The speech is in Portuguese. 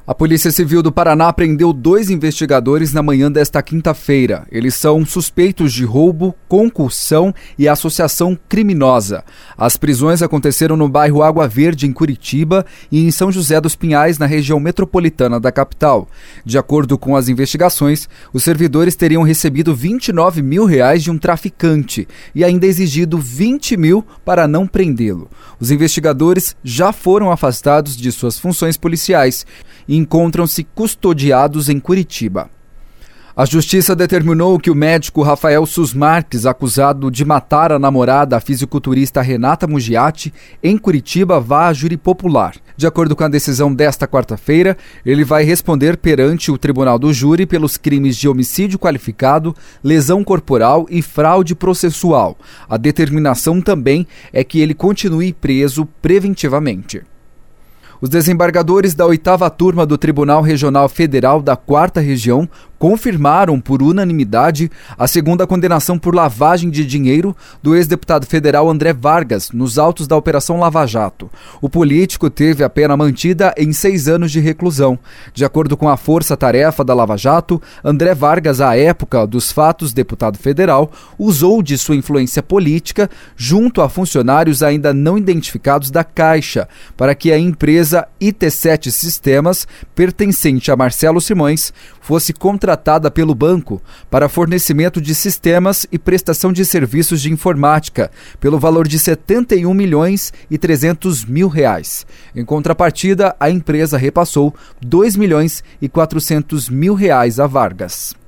A Polícia Civil do Paraná prendeu 2 investigadores na manhã desta quinta-feira. Eles são suspeitos de roubo, concussão e associação criminosa. As prisões aconteceram no bairro Água Verde, em Curitiba, e em São José dos Pinhais, na região metropolitana da capital. De acordo com as investigações, os servidores teriam recebido R$29 mil de um traficante e ainda exigido R$20 mil para não prendê-lo. Os investigadores já foram afastados de suas funções policiais e encontram-se custodiados em Curitiba. A Justiça determinou que o médico Rafael Sus Marques, acusado de matar a namorada, a fisiculturista Renata Mugiati, em Curitiba, vá a júri popular. De acordo com a decisão desta quarta-feira, ele vai responder perante o Tribunal do Júri pelos crimes de homicídio qualificado, lesão corporal e fraude processual. A determinação também é que ele continue preso preventivamente. Os desembargadores da 8ª turma do Tribunal Regional Federal da 4ª Região confirmaram por unanimidade a segunda condenação por lavagem de dinheiro do ex-deputado federal André Vargas nos autos da Operação Lava Jato. O político teve a pena mantida em 6 anos de reclusão. De acordo com a força-tarefa da Lava Jato, André Vargas, à época dos fatos deputado federal, usou de sua influência política junto a funcionários ainda não identificados da Caixa para que a empresa IT7 Sistemas, pertencente a Marcelo Simões, fosse contratada pelo banco para fornecimento de sistemas e prestação de serviços de informática, pelo valor de R$71.300.000. Em contrapartida, a empresa repassou R$2.400.000 a Vargas.